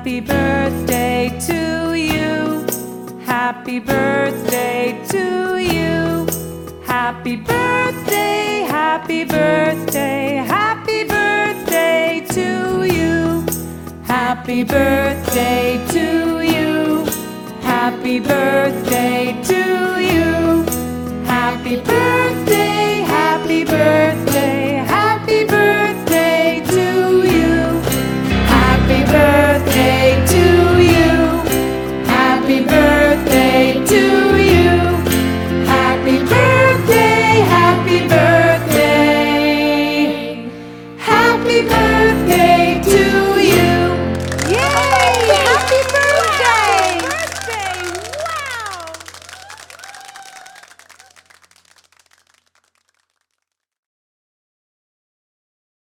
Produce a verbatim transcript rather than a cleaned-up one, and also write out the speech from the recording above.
Happy birthday to you. Happy birthday to you. Happy birthday, happy birthday, happy birthday to you. Happy birthday to you. Happy birthday to you. Happy birthday.